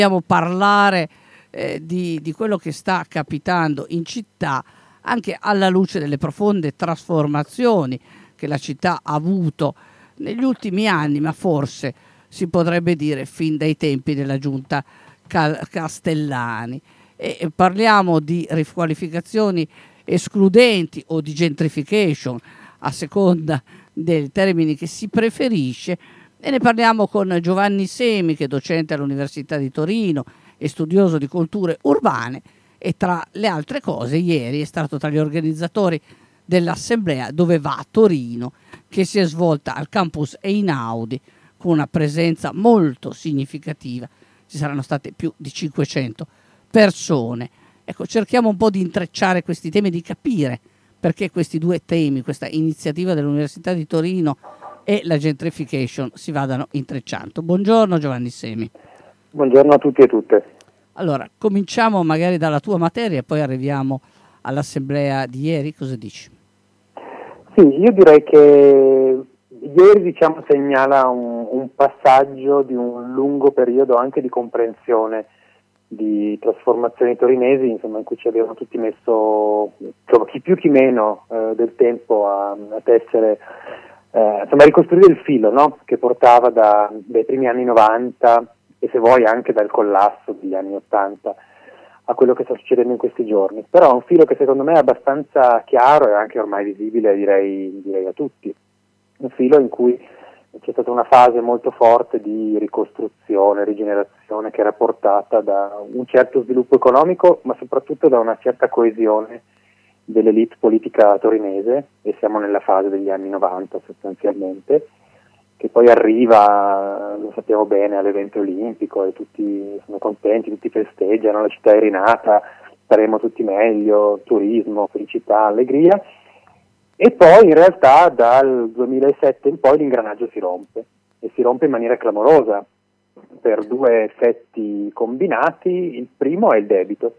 Vogliamo parlare di quello che sta capitando in città, anche alla luce delle profonde trasformazioni che la città ha avuto negli ultimi anni, ma forse si potrebbe dire fin dai tempi della giunta Castellani. E parliamo di riqualificazioni escludenti o di gentrification, a seconda dei termini che si preferisce, e ne parliamo con Giovanni Semi, che è docente all'Università di Torino e studioso di culture urbane, e tra le altre cose ieri è stato tra gli organizzatori dell'assemblea Dove va a Torino, che si è svolta al campus Einaudi con una presenza molto significativa. Ci saranno state più di 500 persone. Ecco, cerchiamo un po' di intrecciare questi temi, di capire perché questi due temi, questa iniziativa dell'Università di Torino e la gentrification, si vadano intrecciando. Buongiorno Giovanni Semi. Buongiorno a tutti e tutte. Allora, cominciamo magari dalla tua materia e poi arriviamo all'assemblea di ieri. Cosa dici? Sì, io direi che ieri segnala un passaggio di un lungo periodo anche di comprensione di trasformazioni torinesi, insomma, in cui ci abbiamo tutti messo, chi più chi meno, del tempo a tessere, a ricostruire il filo, no? Che portava dai primi anni 90 e, se vuoi, anche dal collasso degli anni 80 a quello che sta succedendo in questi giorni. Però è un filo che secondo me è abbastanza chiaro e anche ormai visibile, direi a tutti. Un filo in cui c'è stata una fase molto forte di ricostruzione, rigenerazione, che era portata da un certo sviluppo economico, ma soprattutto da una certa coesione dell'elite politica torinese, e siamo nella fase degli anni 90 sostanzialmente, che poi arriva, lo sappiamo bene, all'evento olimpico e tutti sono contenti, tutti festeggiano, la città è rinata, staremo tutti meglio, turismo, felicità, allegria. E poi in realtà dal 2007 in poi l'ingranaggio si rompe, e si rompe in maniera clamorosa per due effetti combinati. Il primo è il debito.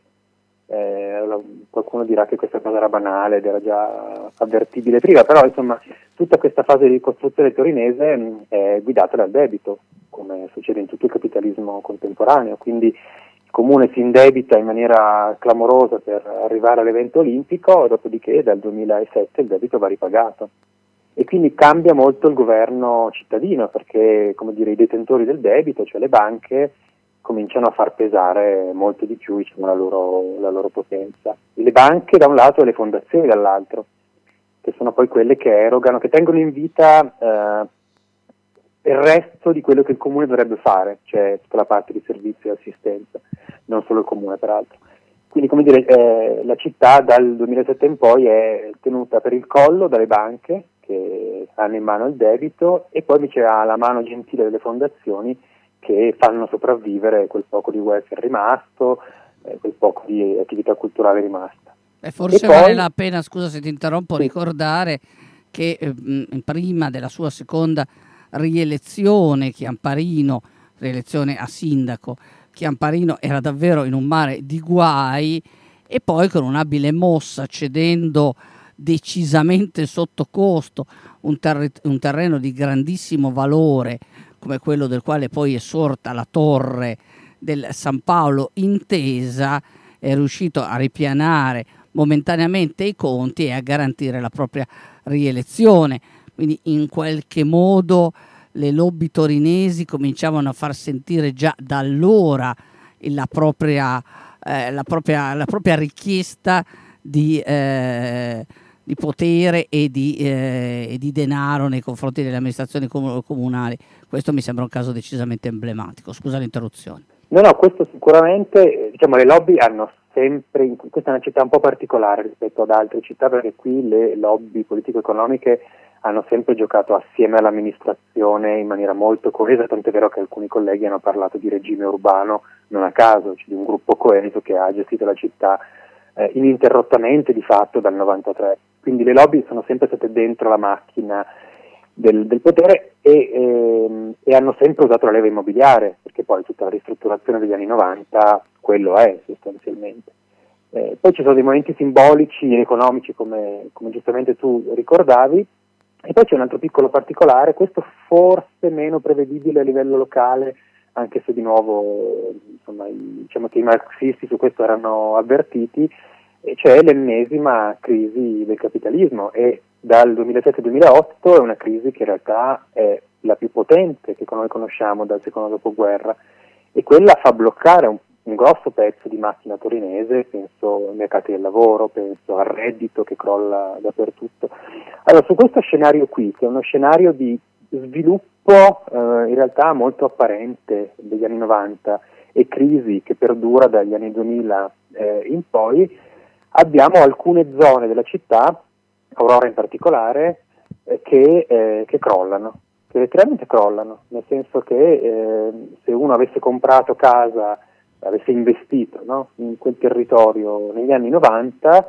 Qualcuno dirà che questa cosa era banale ed era già avvertibile prima, però insomma tutta questa fase di ricostruzione torinese è guidata dal debito, come succede in tutto il capitalismo contemporaneo. Quindi il comune si indebita in maniera clamorosa per arrivare all'evento olimpico, dopodiché dal 2007 il debito va ripagato, e quindi cambia molto il governo cittadino, perché, come dire, i detentori del debito, cioè le banche, cominciano a far pesare molto di più, la loro potenza. Le banche da un lato e le fondazioni dall'altro, che sono poi quelle che erogano, che tengono in vita il resto di quello che il comune dovrebbe fare, cioè tutta la parte di servizio e assistenza, non solo il comune peraltro. Quindi, come dire, la città dal 2007 in poi è tenuta per il collo dalle banche, che hanno in mano il debito, e poi invece ha la mano gentile delle fondazioni, che fanno sopravvivere quel poco di welfare rimasto, quel poco di attività culturale rimasta. E forse vale la pena, scusa se ti interrompo, sì, ricordare che prima della sua seconda rielezione, rielezione a sindaco, Chiamparino era davvero in un mare di guai, e poi con un'abile mossa, cedendo decisamente sotto costo un terreno di grandissimo valore, come quello del quale poi è sorta la torre del San Paolo Intesa, è riuscito a ripianare momentaneamente i conti e a garantire la propria rielezione. Quindi in qualche modo le lobby torinesi cominciavano a far sentire già da allora la propria richiesta di potere e di denaro nei confronti delle amministrazioni comunali. Questo mi sembra un caso decisamente emblematico. Scusa l'interruzione. No, questo sicuramente, le lobby hanno sempre, questa è una città un po' particolare rispetto ad altre città, perché qui le lobby politico-economiche hanno sempre giocato assieme all'amministrazione in maniera molto coesa, tant'è vero che alcuni colleghi hanno parlato di regime urbano non a caso, cioè di un gruppo coeso che ha gestito la città ininterrottamente di fatto dal 93. Quindi le lobby sono sempre state dentro la macchina del potere e hanno sempre usato la leva immobiliare, perché poi tutta la ristrutturazione degli anni 90 quello è sostanzialmente. Poi ci sono dei momenti simbolici e economici, come giustamente tu ricordavi, e poi c'è un altro piccolo particolare, questo forse meno prevedibile a livello locale anche se di nuovo insomma, diciamo che i marxisti su questo erano avvertiti, e cioè l'ennesima crisi del capitalismo, e dal 2007-2008 è una crisi che in realtà è la più potente che noi conosciamo dal secondo dopoguerra, e quella fa bloccare un grosso pezzo di macchina torinese, penso ai mercati del lavoro, penso al reddito che crolla dappertutto. Allora, su questo scenario qui, che è uno scenario di sviluppo in realtà molto apparente degli anni 90 e crisi che perdura dagli anni 2000 in poi, abbiamo alcune zone della città, Aurora in particolare, che crollano, che letteralmente crollano, nel senso che se uno avesse comprato casa, avesse investito, no, in quel territorio negli anni 90,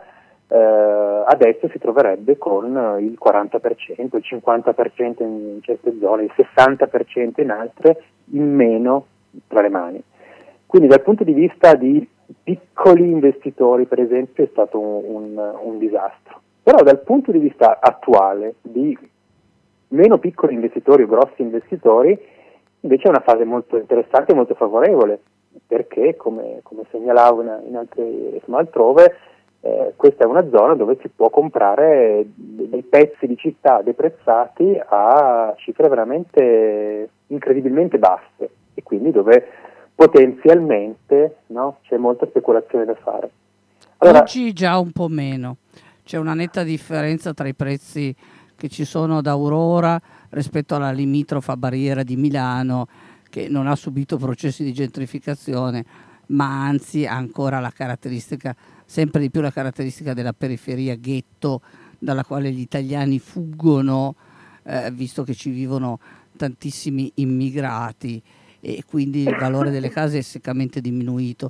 adesso si troverebbe con il 40%, il 50% in certe zone, il 60% in altre, in meno tra le mani. Quindi dal punto di vista di piccoli investitori, per esempio, è stato un disastro. Però dal punto di vista attuale, di meno piccoli investitori o grossi investitori, invece è una fase molto interessante e molto favorevole, perché come segnalavo in altre, insomma, altrove, questa è una zona dove si può comprare dei pezzi di città deprezzati a cifre veramente incredibilmente basse, e quindi dove potenzialmente, no, c'è molta speculazione da fare. Allora, oggi già un po' meno, c'è una netta differenza tra i prezzi che ci sono ad Aurora rispetto alla limitrofa Barriera di Milano, che non ha subito processi di gentrificazione, ma anzi ha ancora la caratteristica, sempre di più la caratteristica della periferia ghetto, dalla quale gli italiani fuggono, visto che ci vivono tantissimi immigrati, e quindi il valore delle case è seccamente diminuito.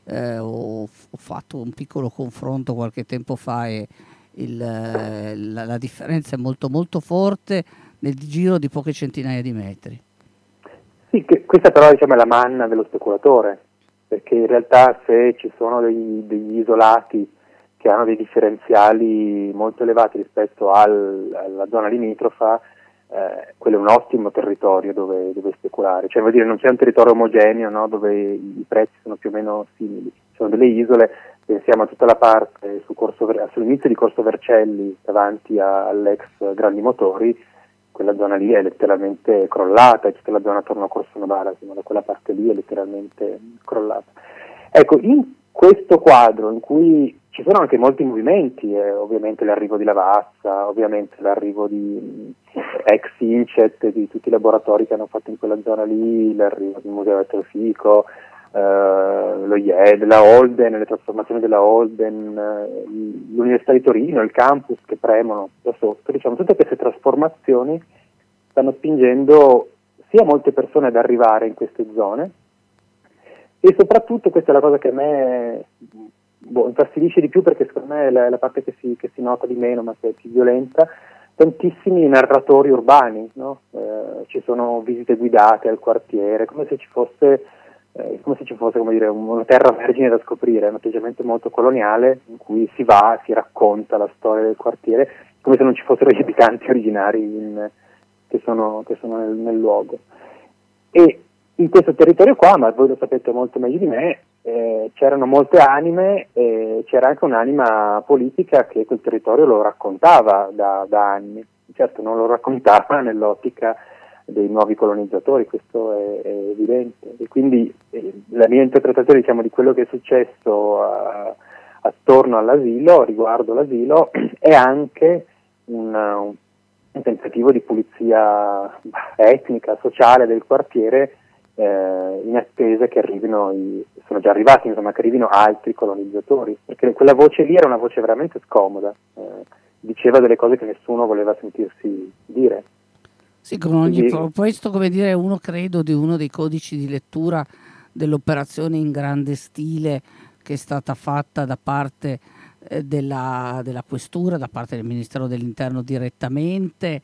Ho fatto un piccolo confronto qualche tempo fa, e la differenza è molto molto forte nel giro di poche centinaia di metri. Sì, questa però, diciamo, è la manna dello speculatore, perché in realtà se ci sono degli isolati che hanno dei differenziali molto elevati rispetto alla zona limitrofa, quello è un ottimo territorio dove speculare, cioè vuol dire non c'è un territorio omogeneo, no, dove i prezzi sono più o meno simili, ci sono delle isole. Pensiamo a tutta la parte sull'inizio di Corso Vercelli davanti all'ex Grandi Motori, quella zona lì è letteralmente crollata, e tutta la zona attorno a Corso Novara, da quella parte lì è letteralmente crollata. Ecco, in questo quadro in cui ci sono anche molti movimenti, ovviamente l'arrivo di Lavazza, ovviamente l'arrivo di ex Incet, di tutti i laboratori che hanno fatto in quella zona lì, l'arrivo del Museo Elettrofico, lo IED, la Holden, le trasformazioni della Holden, l'Università di Torino, il campus che premono da sotto, diciamo, tutte queste trasformazioni stanno spingendo sia molte persone ad arrivare in queste zone, e soprattutto, questa è la cosa che a me infastidisce di più, perché secondo me è la parte che si nota di meno, ma che è più violenta, tantissimi narratori urbani, no? Ci sono visite guidate al quartiere, come se ci fosse come dire, una terra vergine da scoprire, un atteggiamento molto coloniale in cui si va, si racconta la storia del quartiere, come se non ci fossero gli abitanti originari che sono nel luogo. E in questo territorio qua, ma voi lo sapete molto meglio di me, c'erano molte anime, e c'era anche un'anima politica che quel territorio lo raccontava da anni. Certo, non lo raccontava nell'ottica dei nuovi colonizzatori, questo è evidente, e quindi la mia interpretazione, diciamo, di quello che è successo attorno all'asilo, riguardo l'asilo, è anche un tentativo di pulizia etnica, sociale del quartiere, in attesa che sono già arrivati, insomma, che arrivino altri colonizzatori, perché quella voce lì era una voce veramente scomoda, diceva delle cose che nessuno voleva sentirsi dire. Sì, questo, come dire, credo di uno dei codici di lettura dell'operazione in grande stile che è stata fatta da parte della questura, da parte del Ministero dell'Interno direttamente,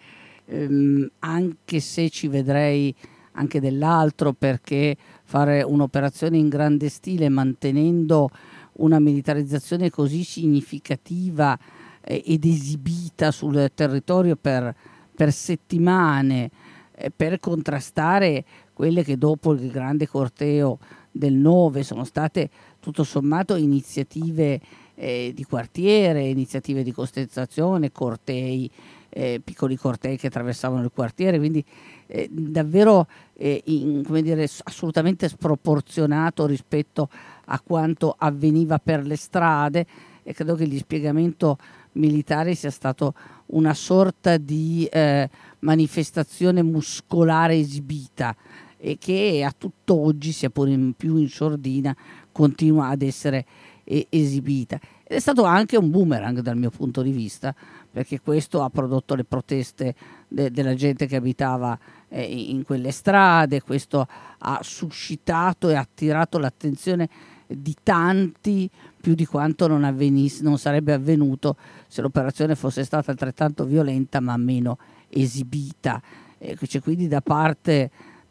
anche se ci vedrei anche dell'altro, perché fare un'operazione in grande stile mantenendo una militarizzazione così significativa ed esibita sul territorio per settimane, per contrastare quelle che dopo il grande corteo del 9 sono state tutto sommato iniziative di quartiere, iniziative di contestazione, cortei, piccoli cortei che attraversavano il quartiere, quindi davvero come dire, assolutamente sproporzionato rispetto a quanto avveniva per le strade, e credo che il dispiegamento militare sia stato una sorta di manifestazione muscolare esibita, e che a tutt'oggi, sia pure più in sordina, continua ad essere esibita. Ed è stato anche un boomerang dal mio punto di vista, perché questo ha prodotto le proteste della gente che abitava in quelle strade, questo ha suscitato e attirato l'attenzione di tanti, più di quanto non sarebbe avvenuto se l'operazione fosse stata altrettanto violenta ma meno esibita. C'è quindi da parte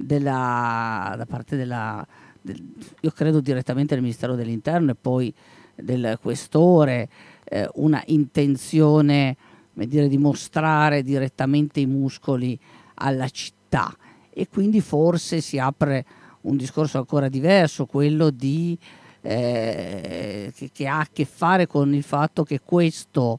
io credo direttamente del Ministero dell'Interno e poi del Questore, una intenzione, come dire, di mostrare direttamente i muscoli alla città, e quindi forse si apre un discorso ancora diverso, quello di che ha a che fare con il fatto che questo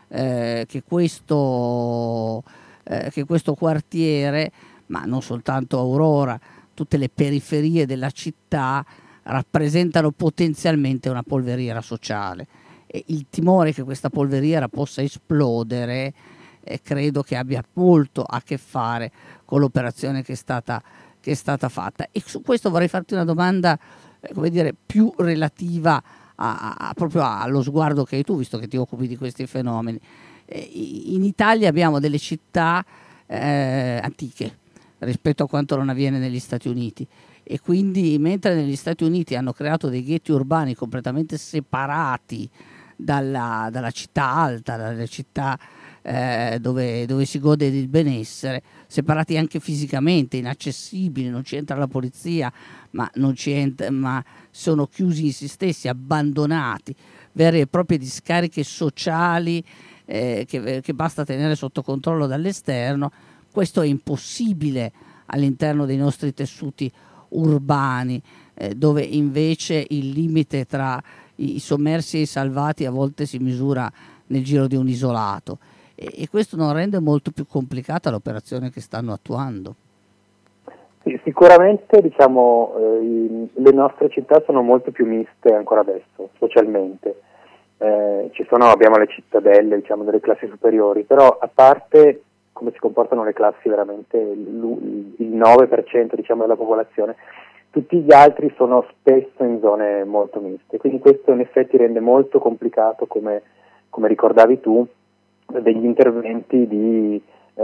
quartiere, ma non soltanto Aurora, tutte le periferie della città rappresentano potenzialmente una polveriera sociale, e il timore che questa polveriera possa esplodere credo che abbia molto a che fare con l'operazione che è stata fatta. E su questo vorrei farti una domanda come dire, più relativa proprio allo sguardo che hai tu, visto che ti occupi di questi fenomeni. In Italia abbiamo delle città antiche rispetto a quanto non avviene negli Stati Uniti, e quindi mentre negli Stati Uniti hanno creato dei ghetti urbani completamente separati dalla città alta, dalle città dove si gode del benessere, separati anche fisicamente, inaccessibili, non ci entra la polizia, ma sono chiusi in se stessi, abbandonati, vere e proprie discariche sociali che basta tenere sotto controllo dall'esterno. Questo è impossibile all'interno dei nostri tessuti urbani, dove invece il limite tra i sommersi e i salvati a volte si misura nel giro di un isolato, e questo non rende molto più complicata l'operazione che stanno attuando. Sì, sicuramente le nostre città sono molto più miste ancora adesso, socialmente. Abbiamo le cittadelle, delle classi superiori, però a parte come si comportano le classi, veramente il 9% della popolazione, tutti gli altri sono spesso in zone molto miste, quindi questo in effetti rende molto complicato, come ricordavi tu, degli interventi di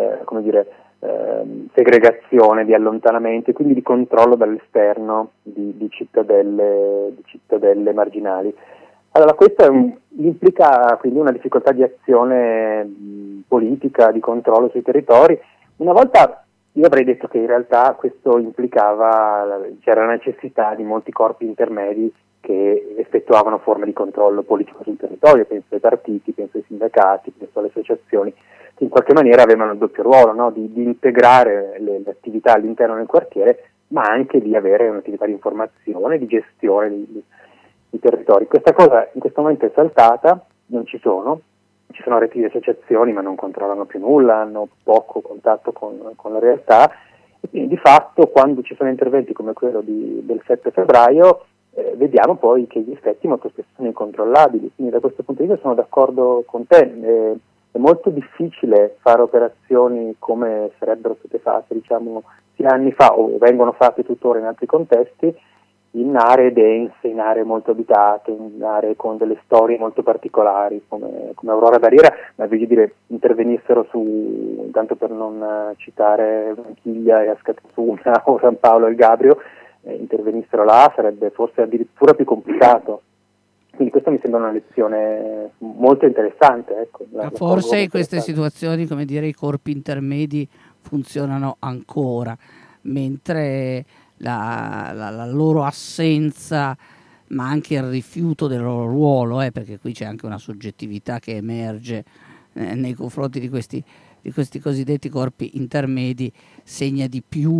segregazione, di allontanamento e quindi di controllo dall'esterno di cittadelle marginali. Allora, questo implica quindi una difficoltà di azione politica, di controllo sui territori. Una volta io avrei detto che in realtà questo c'era la necessità di molti corpi intermedi che effettuavano forme di controllo politico sul territorio, penso ai partiti, penso ai sindacati, penso alle associazioni, che in qualche maniera avevano il doppio ruolo, no? di integrare le attività all'interno del quartiere, ma anche di avere un'attività di informazione, di gestione di territori. Questa cosa in questo momento è saltata, non ci sono reti di associazioni ma non controllano più nulla, hanno poco contatto con la realtà, e quindi di fatto quando ci sono interventi come quello del 7 febbraio vediamo poi che gli effetti molto spesso sono incontrollabili, quindi da questo punto di vista sono d'accordo con te, è molto difficile fare operazioni come sarebbero state fatte sia anni fa o vengono fatte tuttora in altri contesti, in aree dense, in aree molto abitate, in aree con delle storie molto particolari come Aurora d'Ariera, ma voglio dire, intervenissero tanto per non citare Vanchiglia e Ascatasuna o San Paolo e il Gabrio, intervenissero là sarebbe forse addirittura più complicato. Quindi questa mi sembra una lezione molto interessante. Ecco, forse in queste situazioni, come dire, i corpi intermedi funzionano ancora, mentre la loro assenza, ma anche il rifiuto del loro ruolo, perché qui c'è anche una soggettività che emerge nei confronti di questi cosiddetti corpi intermedi, segna di più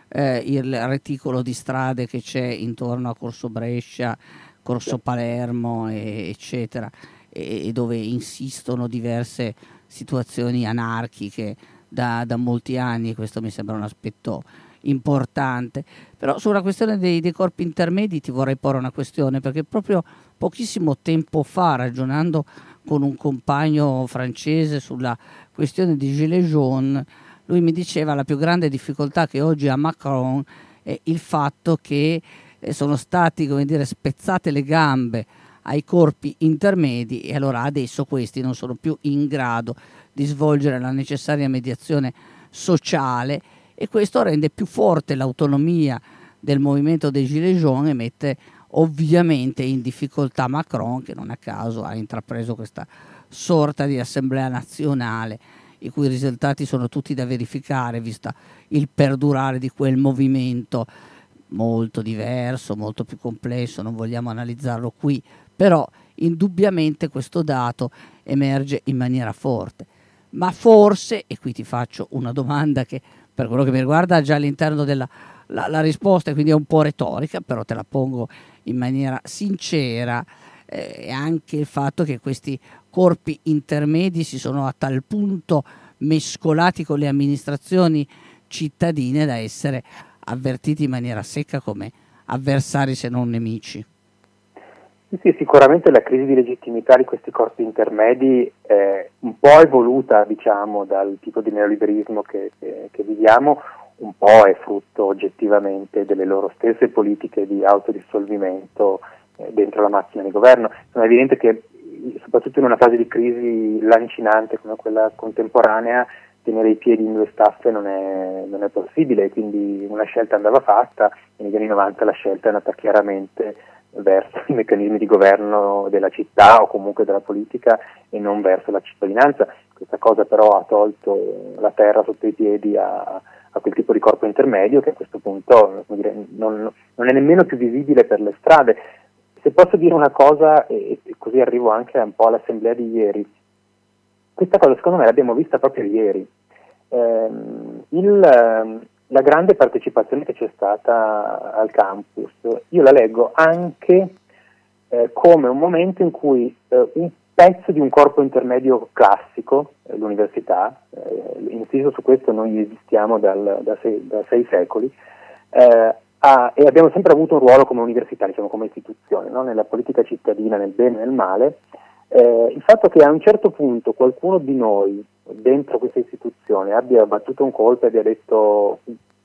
il reticolo di strade che c'è intorno a Corso Brescia, Corso Palermo, eccetera, e dove insistono diverse situazioni anarchiche da molti anni, e questo mi sembra un aspetto importante. Però sulla questione dei corpi intermedi ti vorrei porre una questione, perché proprio pochissimo tempo fa, ragionando con un compagno francese sulla questione di Gilets jaunes, lui mi diceva la più grande difficoltà che oggi ha Macron è il fatto che sono stati, come dire, spezzate le gambe ai corpi intermedi, e allora adesso questi non sono più in grado di svolgere la necessaria mediazione sociale, e questo rende più forte l'autonomia del movimento dei Gilets jaunes e mette ovviamente in difficoltà Macron, che non a caso ha intrapreso questa sorta di assemblea nazionale, i cui risultati sono tutti da verificare, vista il perdurare di quel movimento molto diverso, molto più complesso, non vogliamo analizzarlo qui, però indubbiamente questo dato emerge in maniera forte. Ma forse, e qui ti faccio una domanda che per quello che mi riguarda già all'interno della la risposta, quindi è un po' retorica, però te la pongo in maniera sincera, è anche il fatto che questi corpi intermedi si sono a tal punto mescolati con le amministrazioni cittadine da essere avvertiti in maniera secca come avversari se non nemici. Sì, sicuramente la crisi di legittimità di questi corpi intermedi è un po' evoluta, diciamo, dal tipo di neoliberismo che viviamo, un po' è frutto oggettivamente delle loro stesse politiche di autodissolvimento dentro la macchina di governo. È evidente che soprattutto in una fase di crisi lancinante come quella contemporanea tenere i piedi in due staffe non è possibile, quindi una scelta andava fatta, e negli anni 90 la scelta è andata chiaramente verso i meccanismi di governo della città o comunque della politica e non verso la cittadinanza. Questa cosa però ha tolto la terra sotto i piedi a quel tipo di corpo intermedio che a questo punto, come dire, non è nemmeno più visibile per le strade. Se posso dire una cosa, e così arrivo anche un po' all'assemblea di ieri, questa cosa secondo me l'abbiamo vista proprio ieri. La grande partecipazione che c'è stata al campus, io la leggo anche come un momento in cui un pezzo di un corpo intermedio classico, l'università, inciso su questo noi esistiamo da 6 secoli, e abbiamo sempre avuto un ruolo come università, diciamo come istituzione, no? Nella politica cittadina, nel bene e nel male. Il fatto che a un certo punto qualcuno di noi dentro questa istituzione abbia battuto un colpo e abbia detto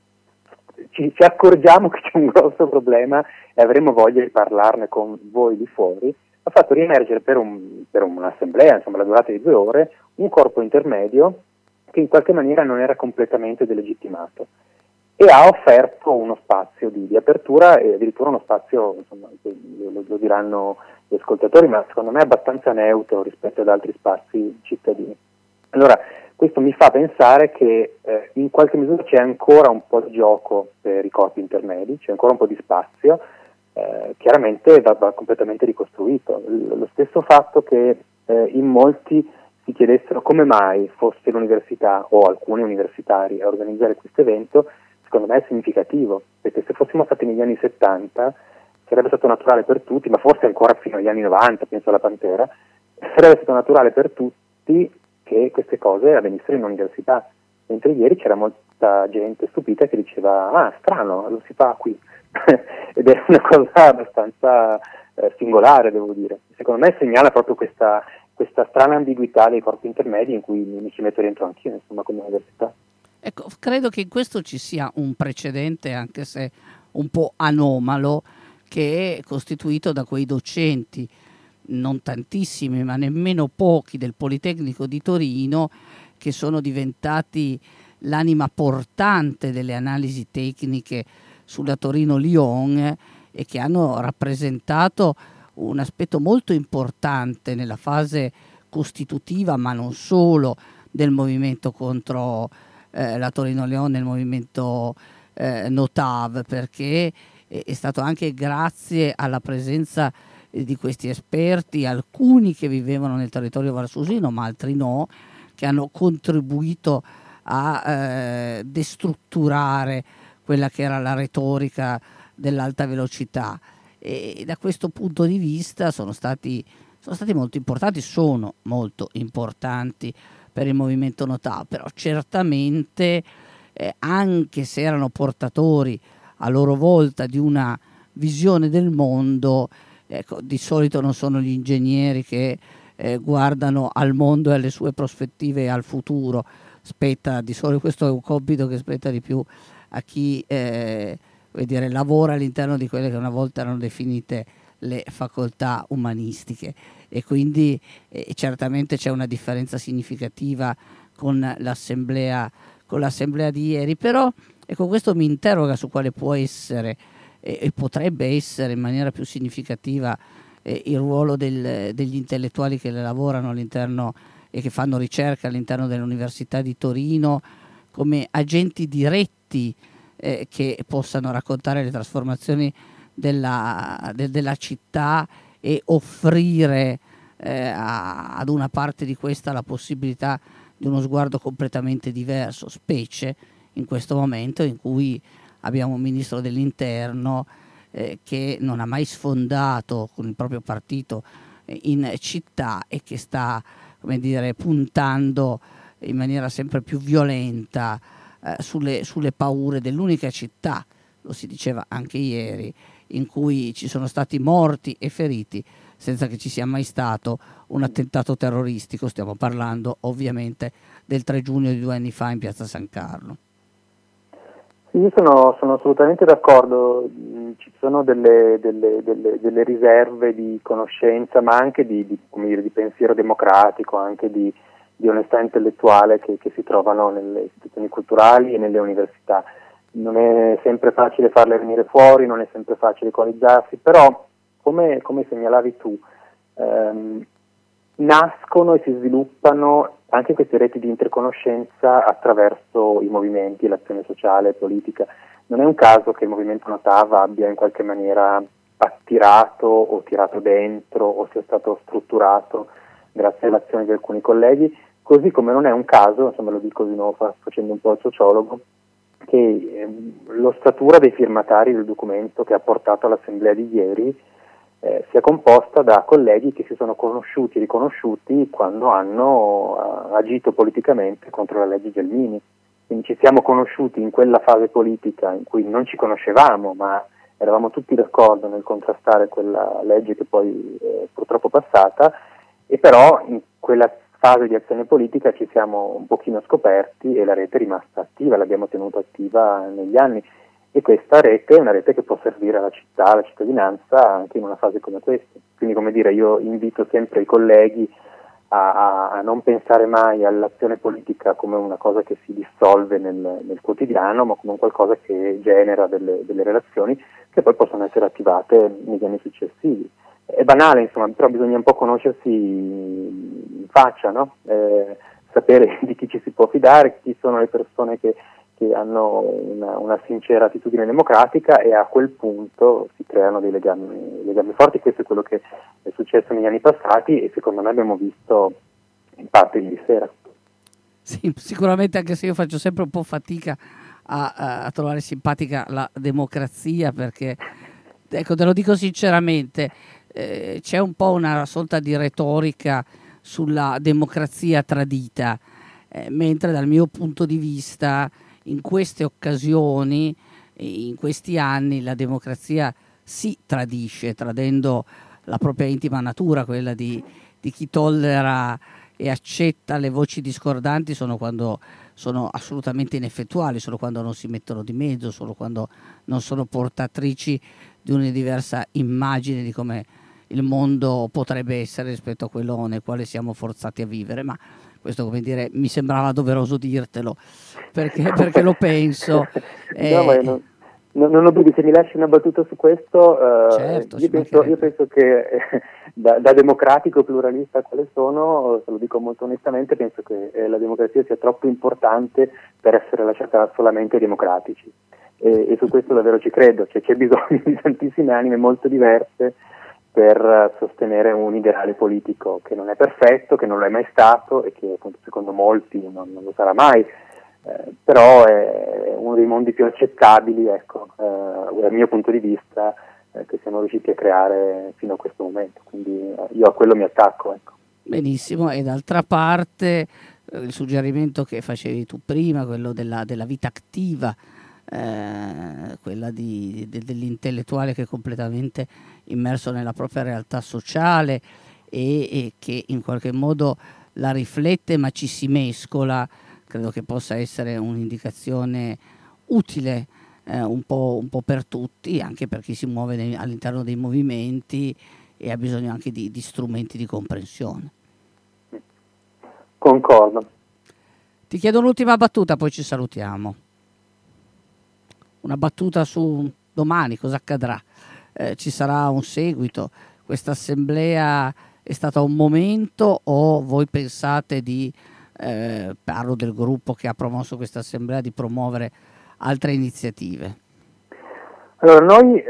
ci accorgiamo che c'è un grosso problema e avremo voglia di parlarne con voi di fuori, ha fatto riemergere per un'assemblea, insomma la durata di 2 ore, un corpo intermedio che in qualche maniera non era completamente delegittimato e ha offerto uno spazio di apertura e addirittura uno spazio, insomma, lo diranno gli ascoltatori, ma secondo me abbastanza neutro rispetto ad altri spazi cittadini. Allora, questo mi fa pensare che in qualche misura c'è ancora un po' di gioco per i corpi intermedi, c'è ancora un po' di spazio, chiaramente va completamente ricostruito. Lo stesso fatto che in molti si chiedessero come mai fosse l'università o alcuni universitari a organizzare questo evento, secondo me è significativo, perché se fossimo stati negli anni 70 sarebbe stato naturale per tutti, ma forse ancora fino agli anni 90, penso alla Pantera, sarebbe stato naturale per tutti che queste cose avvenissero in università, mentre ieri c'era molta gente stupita che diceva strano, lo si fa qui, ed è una cosa abbastanza singolare, devo dire. Secondo me segnala proprio questa strana ambiguità dei corpi intermedi in cui mi ci metto dentro anch'io, insomma, come università. Ecco, credo che in questo ci sia un precedente, anche se un po' anomalo, che è costituito da quei docenti, non tantissimi ma nemmeno pochi, del Politecnico di Torino, che sono diventati l'anima portante delle analisi tecniche sulla Torino-Lyon e che hanno rappresentato un aspetto molto importante nella fase costitutiva, ma non solo, del movimento contro la Torino-Lyon, nel movimento Notav, perché è stato anche grazie alla presenza di questi esperti, alcuni che vivevano nel territorio valsusino ma altri no, che hanno contribuito a destrutturare quella che era la retorica dell'alta velocità, e da questo punto di vista sono stati sono molto importanti per il movimento No TAV, però certamente anche se erano portatori a loro volta di una visione del mondo, ecco, di solito non sono gli ingegneri che guardano al mondo e alle sue prospettive e al futuro. Spetta di solito, questo è un compito che spetta di più a chi vuol dire, lavora all'interno di quelle che una volta erano definite le facoltà umanistiche, e quindi certamente c'è una differenza significativa con l'assemblea di ieri. Però ecco, questo mi interroga su quale può essere e potrebbe essere in maniera più significativa il ruolo degli intellettuali che le lavorano all'interno e che fanno ricerca all'interno dell'Università di Torino, come agenti diretti che possano raccontare le trasformazioni della città e offrire ad una parte di questa la possibilità di uno sguardo completamente diverso, specie in questo momento in cui abbiamo un ministro dell'interno che non ha mai sfondato con il proprio partito in città e che sta, come dire, puntando in maniera sempre più violenta sulle paure dell'unica città, lo si diceva anche ieri, in cui ci sono stati morti e feriti senza che ci sia mai stato un attentato terroristico. Stiamo parlando ovviamente del 3 giugno di 2 anni fa in piazza San Carlo. Sì, io sono assolutamente d'accordo. Ci sono delle riserve di conoscenza, ma anche come dire, di pensiero democratico, anche di onestà intellettuale che si trovano nelle istituzioni culturali e nelle università. Non è sempre facile farle venire fuori, non è sempre facile equalizzarsi, però come segnalavi tu, nascono e si sviluppano anche queste reti di interconoscenza attraverso i movimenti, l'azione sociale e politica. Non è un caso che il movimento No TAV abbia in qualche maniera attirato o tirato dentro o sia stato strutturato grazie all'azione di alcuni colleghi, così come non è un caso, insomma lo dico di nuovo facendo un po' il sociologo, che l'ossatura dei firmatari del documento che ha portato all'assemblea di ieri sia composta da colleghi che si sono conosciuti e riconosciuti quando hanno agito politicamente contro la legge Gelmini. Quindi ci siamo conosciuti in quella fase politica in cui non ci conoscevamo, ma eravamo tutti d'accordo nel contrastare quella legge che poi purtroppo è passata, e però in quella fase di azione politica ci siamo un pochino scoperti e la rete è rimasta attiva, l'abbiamo tenuta attiva negli anni. E questa rete è una rete che può servire alla città, alla cittadinanza, anche in una fase come questa. Quindi, come dire, io invito sempre i colleghi a non pensare mai all'azione politica come una cosa che si dissolve nel quotidiano, ma come un qualcosa che genera delle relazioni che poi possono essere attivate negli anni successivi. È banale, insomma, però bisogna un po' conoscersi in faccia, no? Sapere di chi ci si può fidare, chi sono le persone che hanno una sincera attitudine democratica, e a quel punto si creano dei legami forti. Questo è quello che è successo negli anni passati e secondo me abbiamo visto in parte ieri sera. Sì, sicuramente, anche se io faccio sempre un po' fatica a trovare simpatica la democrazia, perché, ecco, te lo dico sinceramente, c'è un po' una sorta di retorica sulla democrazia tradita, mentre dal mio punto di vista in queste occasioni, in questi anni, la democrazia si tradisce, tradendo la propria intima natura, quella di chi tollera e accetta le voci discordanti solo quando sono assolutamente ineffettuali, solo quando non si mettono di mezzo, solo quando non sono portatrici di una diversa immagine di come il mondo potrebbe essere rispetto a quello nel quale siamo forzati a vivere. Ma questo, come dire, mi sembrava doveroso dirtelo, perché lo penso. No, ma non ho dubbi, se mi lasci una battuta su questo, certo, io penso che da democratico pluralista quale sono, se lo dico molto onestamente, penso che la democrazia sia troppo importante per essere lasciata solamente ai democratici, e su questo davvero ci credo, cioè c'è bisogno di tantissime anime molto diverse per sostenere un ideale politico che non è perfetto, che non lo è mai stato e che appunto secondo molti non lo sarà mai, però è uno dei mondi più accettabili, ecco, dal mio punto di vista, che siamo riusciti a creare fino a questo momento, quindi io a quello mi attacco, ecco. Benissimo, e d'altra parte il suggerimento che facevi tu prima, quello della vita attiva, quella dell'intellettuale che è completamente immerso nella propria realtà sociale e che in qualche modo la riflette ma ci si mescola, credo che possa essere un'indicazione utile un po' per tutti, anche per chi si muove all'interno dei movimenti e ha bisogno anche di strumenti di comprensione. Concordo. Ti chiedo un'ultima battuta, poi ci salutiamo. Una battuta su domani, cosa accadrà? Ci sarà un seguito? Questa assemblea è stata un momento o voi pensate parlo del gruppo che ha promosso questa assemblea, di promuovere altre iniziative? Allora, noi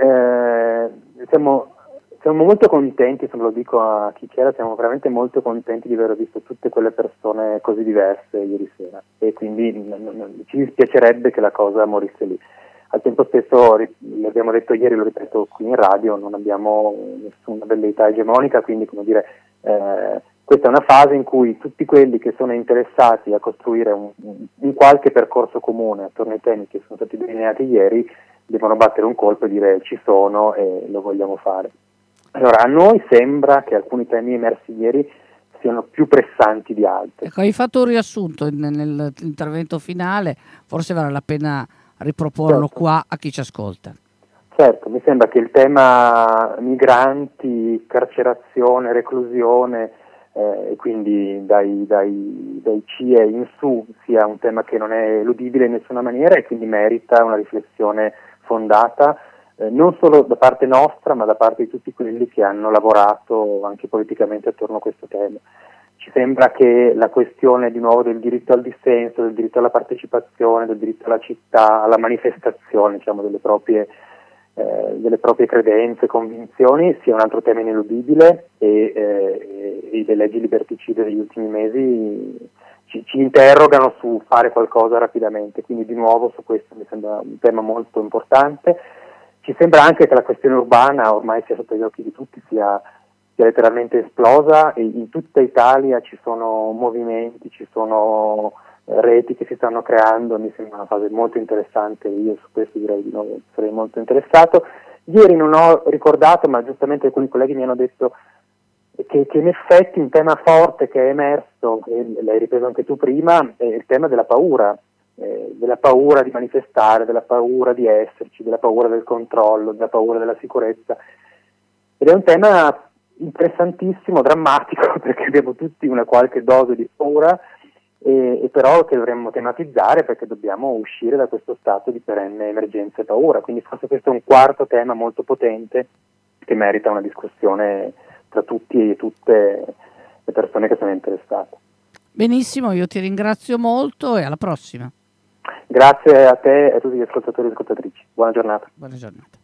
siamo molto contenti, se lo dico a chi c'era, siamo veramente molto contenti di aver visto tutte quelle persone così diverse ieri sera e quindi ci dispiacerebbe che la cosa morisse lì. Al tempo stesso, l'abbiamo detto ieri, lo ripeto qui in radio, non abbiamo nessuna velleità egemonica, quindi come dire, questa è una fase in cui tutti quelli che sono interessati a costruire un qualche percorso comune attorno ai temi che sono stati delineati ieri devono battere un colpo e dire ci sono e lo vogliamo fare. Allora, a noi sembra che alcuni temi emersi ieri siano più pressanti di altri. Ecco, hai fatto un riassunto nell'intervento finale, forse vale la pena riproporlo qua a chi ci ascolta. Certo, mi sembra che il tema migranti, carcerazione, reclusione, e quindi dai CIE in su sia un tema che non è eludibile in nessuna maniera e quindi merita una riflessione fondata, non solo da parte nostra ma da parte di tutti quelli che hanno lavorato anche politicamente attorno a questo tema. Ci sembra che la questione di nuovo del diritto al dissenso, del diritto alla partecipazione, del diritto alla città, alla manifestazione, diciamo, delle proprie credenze, convinzioni, sia un altro tema ineludibile e le leggi liberticide degli ultimi mesi ci interrogano su fare qualcosa rapidamente, quindi di nuovo su questo mi sembra un tema molto importante. Ci sembra anche che la questione urbana ormai sia sotto gli occhi di tutti, sia letteralmente esplosa e in tutta Italia ci sono movimenti, ci sono reti che si stanno creando, mi sembra una fase molto interessante, io su questo direi di nuovo sarei molto interessato. Ieri non ho ricordato, ma giustamente alcuni colleghi mi hanno detto che in effetti un tema forte che è emerso, e l'hai ripreso anche tu prima, è il tema della paura di manifestare, della paura di esserci, della paura del controllo, della paura della sicurezza, ed è un tema interessantissimo, drammatico, perché abbiamo tutti una qualche dose di paura e però che dovremmo tematizzare perché dobbiamo uscire da questo stato di perenne emergenza e paura, quindi forse questo è un quarto tema molto potente che merita una discussione tra tutti e tutte le persone che sono interessate. Benissimo, io ti ringrazio molto e alla prossima. Grazie a te e a tutti gli ascoltatori e ascoltatrici. Buona giornata. Buona giornata.